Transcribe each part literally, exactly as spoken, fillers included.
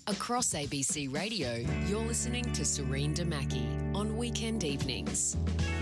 Across A B C Radio, you're listening to Serene Damaki on weekend evenings.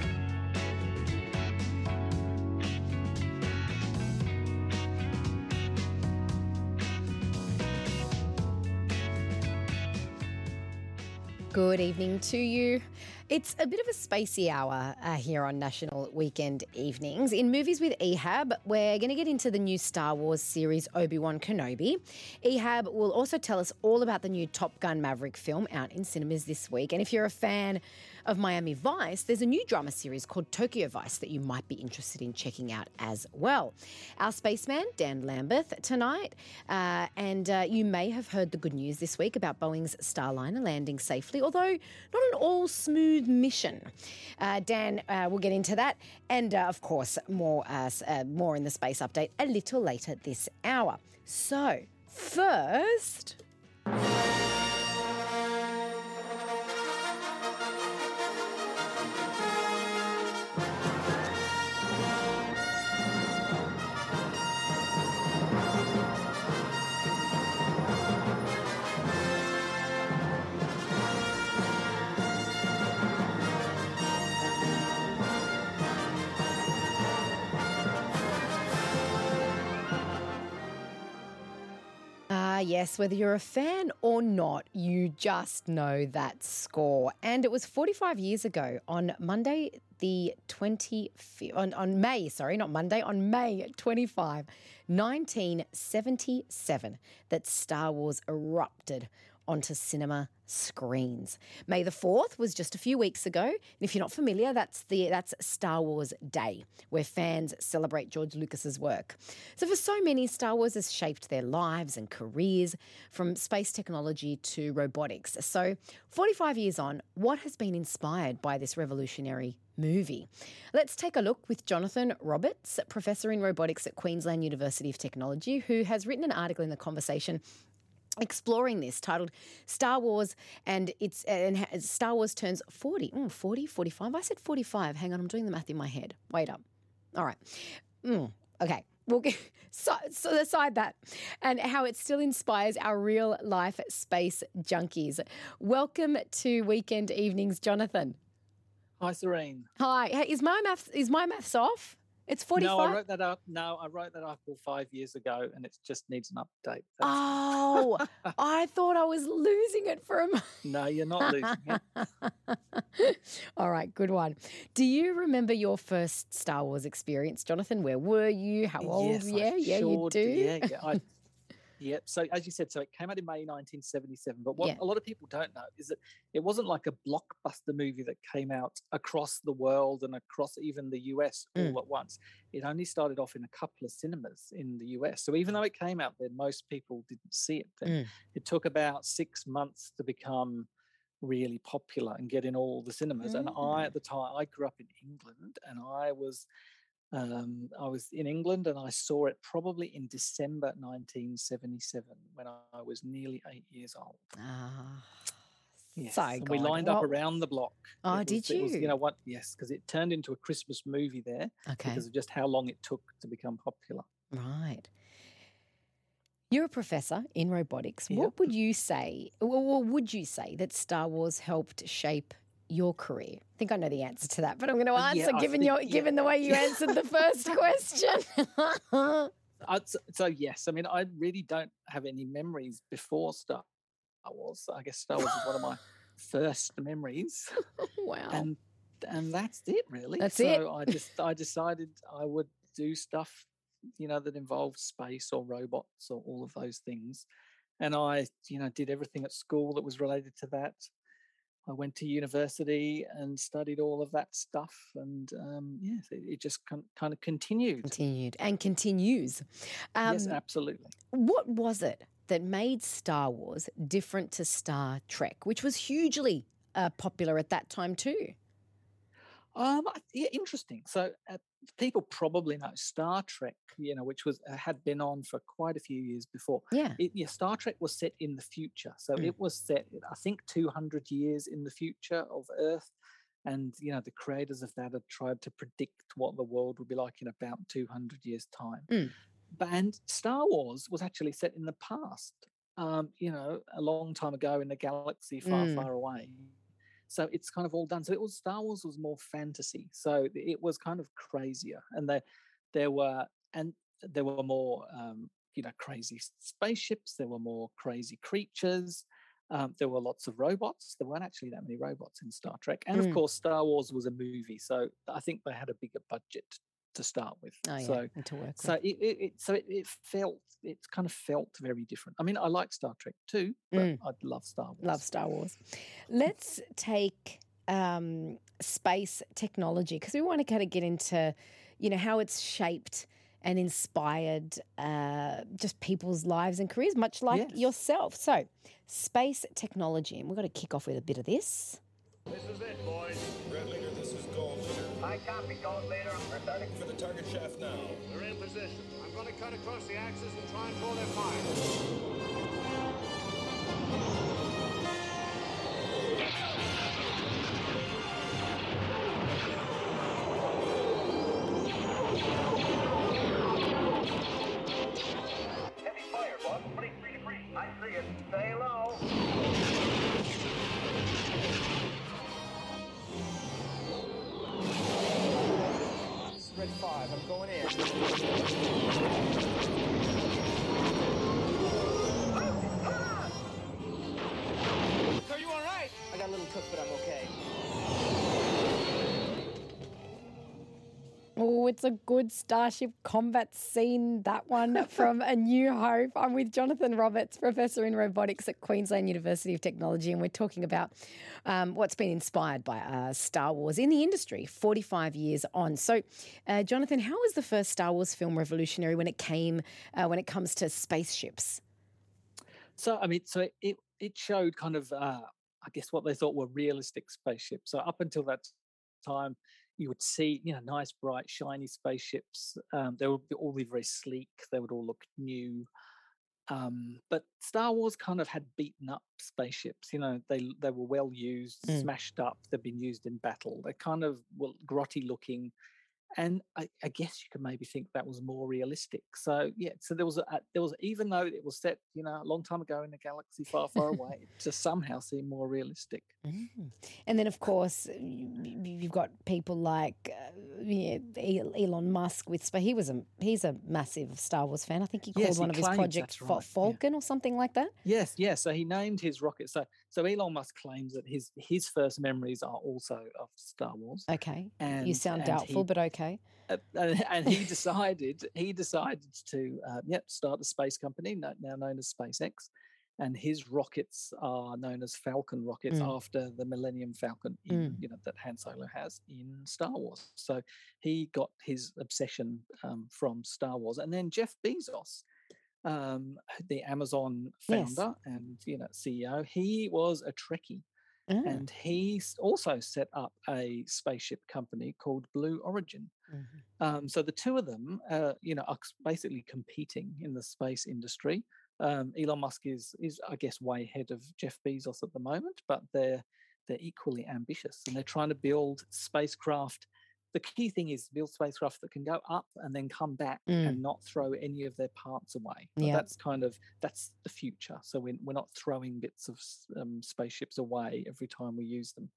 Good evening to you. It's a bit of a spacey hour uh, here on National Weekend Evenings. In Movies with Ehab, we're going to get into the new Star Wars series Obi-Wan Kenobi. Ehab will also tell us all about the new Top Gun Maverick film out in cinemas this week. And if you're a fan of Miami Vice, there's a new drama series called Tokyo Vice that you might be interested in checking out as well. Our spaceman, Dan Lambeth, tonight. Uh, and uh, you may have heard the good news this week about Boeing's Starliner landing safely, although not an all smooth mission. Uh, Dan uh, will get into that, and uh, of course more uh, uh, more in the space update a little later this hour. So first. Yes, whether you're a fan or not, you just know that score. And it was forty-five years ago on Monday the twenty-fifth, on, on May, sorry, not Monday, on May twenty-fifth, nineteen seventy-seven, that Star Wars erupted onto cinema screens. May the fourth was just a few weeks ago. And if you're not familiar, that's the that's Star Wars Day, where fans celebrate George Lucas's work. So for so many, Star Wars has shaped their lives and careers, from space technology to robotics. So forty-five years on, what has been inspired by this revolutionary movie? Let's take a look with Jonathan Roberts, professor in robotics at Queensland University of Technology, who has written an article in The Conversation exploring this, titled Star Wars and it's and Star Wars turns forty. Mm, forty, forty-five. I said forty-five. Hang on, I'm doing the math in my head. Wait up. All right. Mm, okay. We'll get, so, so aside that, and how it still inspires our real life space junkies. Welcome to Weekend Evenings, Jonathan. Hi, Serene. Hi. Hey, is my maths is my maths off? It's forty-five. No, I wrote that up. No, I wrote that article five years ago, and it just needs an update. That's oh, I thought I was losing it for a moment. No, you're not losing it. All right, good one. Do you remember your first Star Wars experience, Jonathan? Where were you? How old? Yes, yeah, I yeah, sure you do. Yeah, yeah. I, Yep. So as you said, so it came out in May nineteen seventy-seven. But what Yeah. a lot of people don't know is that it wasn't like a blockbuster movie that came out across the world and across even the U S all Mm. at once. It only started off in a couple of cinemas in the U S. So even though it came out there, most people didn't see it. And Mm. it took about six months to become really popular and get in all the cinemas. And I, at the time, I grew up in England, and I was um, I was in England, and I saw it probably in December nineteen seventy-seven when I was nearly eight years old. Ah, Yes, so and we good. lined Well- up around the block. Oh, It did was- it was, you? you know what? Yes, because it turned into a Christmas movie there Okay, because of just how long it took to become popular. right. You're a professor in robotics. Yep. What would you say, or or would you say that Star Wars helped shape your career? I think I know the answer to that, but I'm going to Uh, yeah, answer I given think- your yeah. given the way you answered the first question. I'd s- so yes, I mean, I really don't have any memories before Star Wars. I guess Star Wars is one of my first memories, Wow. and and that's it really. That's so it. I just I decided I would do stuff, you know, that involved space or robots or all of those things, and I, you know, did everything at school that was related to that. I went to university and studied all of that stuff, and um, yes, it, it just con- kind of continued. Continued and continues. Um, yes, absolutely. What was it that made Star Wars different to Star Trek, which was hugely uh, popular at that time too? Um, I- yeah, interesting. So uh, people probably know Star Trek, you know, which was uh, had been on for quite a few years before. Yeah. It, yeah, Star Trek was set in the future, so Mm. it was set, I think, two hundred years in the future of Earth, and you know, the creators of that had tried to predict what the world would be like in about two hundred years' time. Mm. But and Star Wars was actually set in the past. um, you know, a long time ago in a galaxy far, Mm. far away. So it's kind of all done. So it was Star Wars was more fantasy. So it was kind of crazier, and there, there were and there were more, um, you know, crazy spaceships. There were more crazy creatures. Um, there were lots of robots. There weren't actually that many robots in Star Trek, and of Mm. course, Star Wars was a movie, so I think they had a bigger budget to start with. Oh, yeah, So, and to work so with. it, it, it so it, it felt it kind of felt very different. I mean, I like Star Trek too, but Mm. I'd love Star Wars. Love Star Wars. Let's take um, space technology, because we want to kind of get into, you know, how it's shaped and inspired uh, just people's lives and careers, much like Yes. yourself. So, space technology, and we've got to kick off with a bit of this. This is it, boys. Red Leader, this is Gold Leader. I copy, Gold Leader. We're starting. For the target shaft now. They're in position. I'm going to cut across the axis and try and pull their fire. Heavy fire, boss. Free, free, free. I see it. Stay low. Red five, I'm going in. Are you all right? I got a little cooked, but I'm okay. Oh, it's a good Starship combat scene, that one from A New Hope. I'm with Jonathan Roberts, Professor in Robotics at Queensland University of Technology, and we're talking about um, what's been inspired by uh, Star Wars in the industry forty-five years on. So, uh, Jonathan, how was the first Star Wars film revolutionary when it came, uh, when it comes to spaceships? So I mean, so it it showed kind of, uh, I guess, what they thought were realistic spaceships. So up until that time, you would see, you know, nice, bright, shiny spaceships. Um, they would be all be very sleek. They would all look new. Um, but Star Wars kind of had beaten up spaceships. You know, they they were well used, Mm. smashed up. They've been used in battle. They kind of were grotty looking. And I, I guess you could maybe think that was more realistic. So yeah, so there was a, there was even though it was set, you know, a long time ago in a galaxy far, far away, it just somehow seemed more realistic. Mm. And then, of course, you, you've got people like uh, yeah, Elon Musk with space. He was a he's a massive Star Wars fan. I think he called Yes, he one of his claims projects that's Fa- right, yeah. Falcon or something like that. Yes, yes. So he named his rocket. So so Elon Musk claims that his his first memories are also of Star Wars. Okay, you And- sound and doubtful, he- but okay. Uh, and and he decided he decided to uh, yep start a space company no- now known as SpaceX, and his rockets are known as Falcon rockets Mm. after the Millennium Falcon, in, you know, that Han Solo has in Star Wars. So he got his obsession um, from Star Wars, and then Jeff Bezos, um, the Amazon Yes. founder and you know C E O, he was a Trekkie. Ah, And he s- also set up a spaceship company called Blue Origin. mhm. Um, so the two of them, uh, you know, are c- basically competing in the space industry. Um, Elon Musk is, is, I guess, way ahead of Jeff Bezos at the moment, but they're they're equally ambitious, and they're trying to build spacecraft. The key thing is build spacecraft that can go up and then come back Mm. and not throw any of their parts away. But Yeah. That's kind of that's the future. So we're, we're not throwing bits of s- um, spaceships away every time we use them.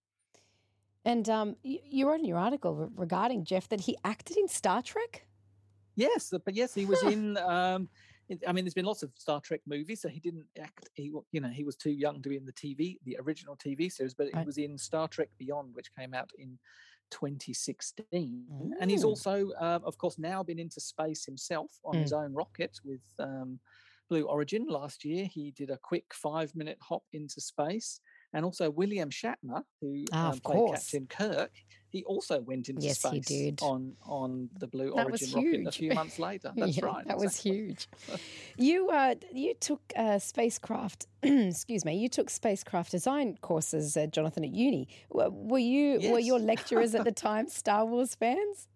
And um, you, you wrote in your article re- regarding Jeff that he acted in Star Trek. Yes, uh, but yes, he was in. Um, it- I mean, there's been lots of Star Trek movies, so he didn't act. He, wa- you know, he was too young to be in the T V, the original T V series, but he Right. was in Star Trek Beyond, which came out in twenty sixteen. And he's Mm. also, um, of course, now been into space himself on his own rocket with um, Blue Origin. Last year, he did a quick five-minute hop into space. And also William Shatner, who Ah, um, of played course. Captain Kirk, he also went into Yes, he space did. on on the Blue That was Origin rocket a huge. few months later. That's Yeah, right. That was exactly. huge. You uh, you took uh, spacecraft. excuse me. You took spacecraft design courses, uh, Jonathan, at uni. W- Were you were Yes. your lecturers at the time Star Wars fans?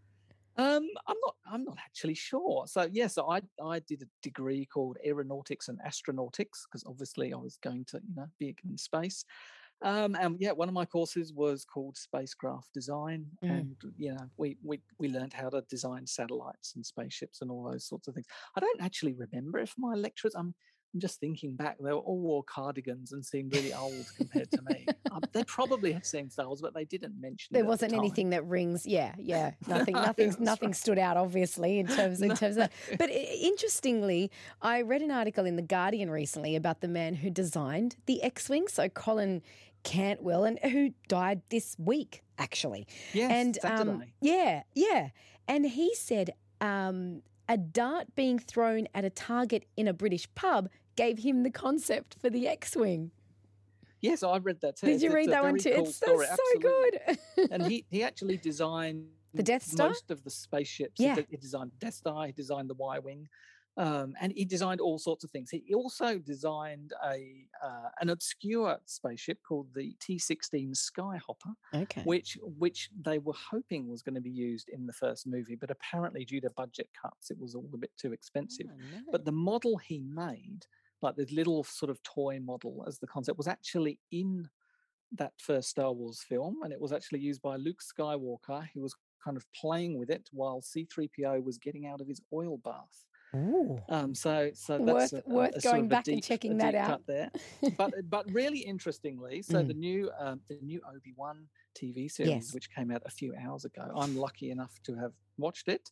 Um, I'm not. I'm not actually sure. So yeah, so I I did a degree called aeronautics and astronautics because obviously I was going to you know be in space. Um, and yeah, one of my courses was called spacecraft design, Mm. and you know we we we learned how to design satellites and spaceships and all those sorts of things. I don't actually remember if my lecturers. I'm I'm just thinking back, they all wore cardigans and seemed really old compared to me. Um, they probably had seen Star Wars, but they didn't mention There it. wasn't at the time. anything that rings. Yeah, yeah. Nothing, No, nothing, that's nothing right. stood out. Obviously, in terms in terms of that. But i- interestingly, I read an article in the Guardian recently about the man who designed the X-wing. So Colin Cantwell, and who died this week actually. Yes, and um, Saturday. yeah, yeah. And he said um, a dart being thrown at a target in a British pub gave him the concept for the X-wing. Yes, I read that too. Did you It's read a that one very too? cool It's so, story, so absolutely. good. And he, he actually designed The Death Star? most of the spaceships. Yeah. He, he designed the Death Star, he designed the Y-wing, um, and he designed all sorts of things. He also designed a uh, an obscure spaceship called the T sixteen Skyhopper, Okay. which which they were hoping was going to be used in the first movie, but apparently due to budget cuts, it was all a bit too expensive. Oh, no. But the model he made, like the little sort of toy model as the concept, was actually in that first Star Wars film, and it was actually used by Luke Skywalker. He was kind of playing with it while C three P O was getting out of his oil bath. Ooh. Um, so, so Worth- that's a, worth a sort going of a back and deep- checking a that deep out. cut there. But but really interestingly, so Mm. the new um, the new Obi-Wan T V series, Yes. which came out a few hours ago, I'm lucky enough to have watched it.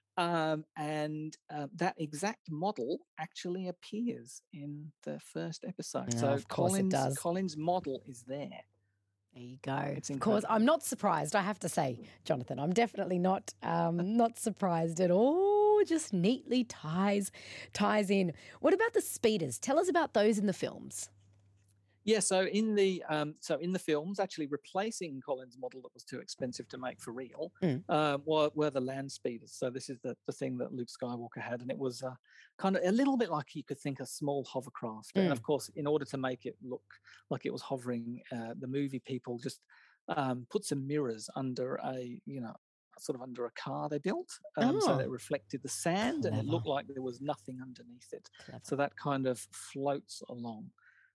Um, and uh, that exact model actually appears in the first episode. Yeah, so of course it Colin's, does. Colin's model is there. There you go. It's Of course, incredible. I'm not surprised. I have to say, Jonathan, I'm definitely not um, not surprised at all. Just neatly ties ties in. What about the speeders? Tell us about those in the films. Yeah, so in the um, so in the films, actually replacing Colin's model that was too expensive to make for real, Mm. um, were, were the land speeders. So this is the, the thing that Luke Skywalker had, and it was uh, kind of a little bit like you could think a small hovercraft. And Mm. of course, in order to make it look like it was hovering, uh, the movie people just um, put some mirrors under a you know sort of under a car they built, um, so Oh. that it reflected the sand, and it Clever. looked like there was nothing underneath it. Clever. So that kind of floats along.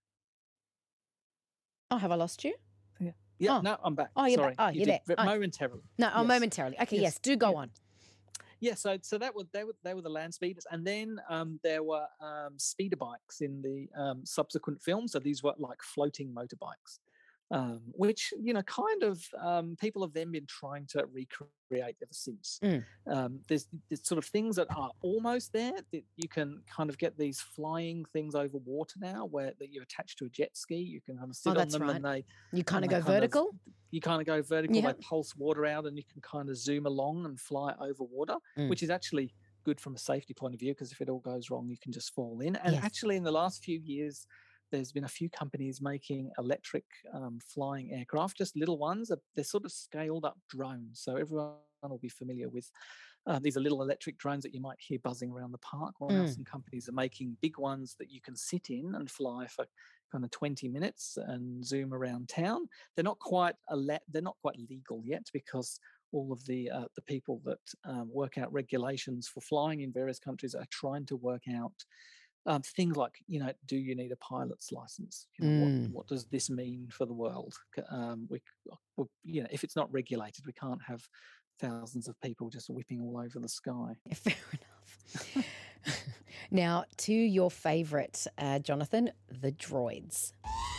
Oh, have I lost you? Yeah, Oh. no, I'm back. Oh, you're Sorry, back. Oh, you you're did there. ve- Oh. momentarily. No, oh, Yes. momentarily. Okay, yes, Yes, do go yeah. on. Yeah, so so that was they were they were the land speeders, and then um, there were um, speeder bikes in the um, subsequent films. So these were like floating motorbikes, um, which you know kind of um, people have then been trying to recreate ever since. Mm. Um, there's, there's sort of things that are almost there that you can kind of get these flying things over water now, where that you attach to a jet ski. You can kind of sit on Oh, that's them, right. and they You kind of they go kind of- vertical. you kind of go vertical, Yep. they pulse water out, and you can kind of zoom along and fly over water, Mm. which is actually good from a safety point of view, because if it all goes wrong, you can just fall in. And Yes. actually, in the last few years, there's been a few companies making electric um, flying aircraft, just little ones. uh, They're sort of scaled up drones. So everyone will be familiar with uh, these are little electric drones that you might hear buzzing around the park. Well, now Mm. some companies are making big ones that you can sit in and fly for kind of twenty minutes and zoom around town. They're not quite ele- they're not quite legal yet, because all of the uh, the people that um, work out regulations for flying in various countries are trying to work out um, things like, you know, do you need a pilot's license? You know, Mm. what, what does this mean for the world? C- Um, we, c- we, you know, if it's not regulated, we can't have thousands of people just whipping all over the sky. Yeah, fair enough. Now, to your favourite, uh, Jonathan, the droids.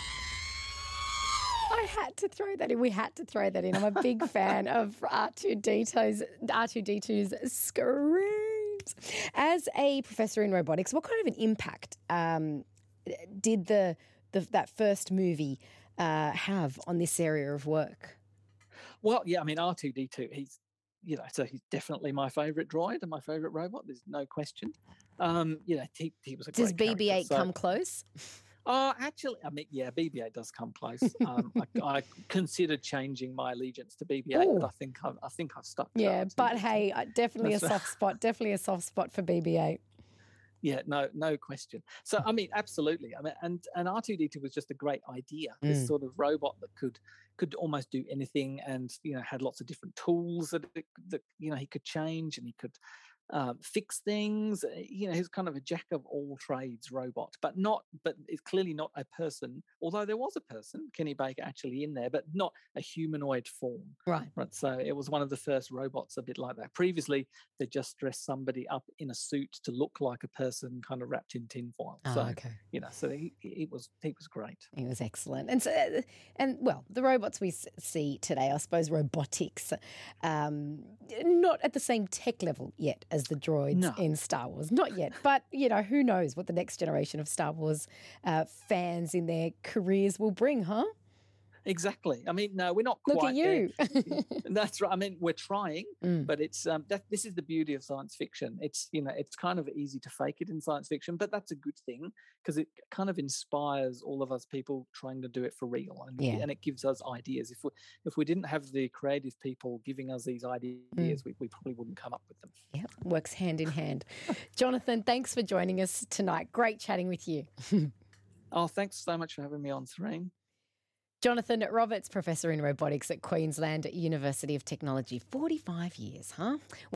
I had to throw that in. We had to throw that in. I'm a big fan of R two D two's R two D two's screams. As a professor in robotics, what kind of an impact um, did the, the that first movie uh, have on this area of work? Well, yeah, I mean, R two D two, he's, you know, so he's definitely my favourite droid and my favourite robot. There's no question. Um, you know, he, he was a Does great B B eight character, so- come close? Oh, actually, I mean, yeah, B B eight does come close. Um, I, I considered changing my allegiance to B B eight, Ooh. but I think I've, I think I've stuck. To Yeah, R two D two. but hey, uh, definitely a That's right. soft spot. Definitely a soft spot for B B eight. Yeah, no, no question. So, I mean, absolutely. I mean, and and R two D two was just a great idea. This Mm. sort of robot that could could almost do anything, and you know, had lots of different tools that it- that you know he could change, and he could um, fix things. uh, You know, he's kind of a jack of all trades robot, but not, but it's clearly not a person. Although there was a person, Kenny Baker, actually in there, but not a humanoid form. Right. Right. So it was one of the first robots a bit like that. Previously, they just dressed somebody up in a suit to look like a person, kind of wrapped in tinfoil. Oh, So okay. you know, so he, he was he was great. He was excellent. And so, uh, and well, the robots we s- see today, I suppose robotics, um, not at the same tech level yet as the droids No. in Star Wars. Not yet. But, you know, who knows what the next generation of Star Wars uh, fans in their careers will bring, huh? Exactly. I mean, no, we're not Look quite at you. there. That's right. I mean, we're trying, Mm. but it's um, that this is the beauty of science fiction. It's you know, it's kind of easy to fake it in science fiction, but that's a good thing because it kind of inspires all of us people trying to do it for real, and Yeah. and it gives us ideas. If we if we didn't have the creative people giving us these ideas, we, we probably wouldn't come up with them. Yeah, works hand in hand. Jonathan, thanks for joining us tonight. Great chatting with you. Oh, thanks so much for having me on, Serene. Jonathan Roberts, Professor in Robotics at Queensland University of Technology. forty-five years, huh?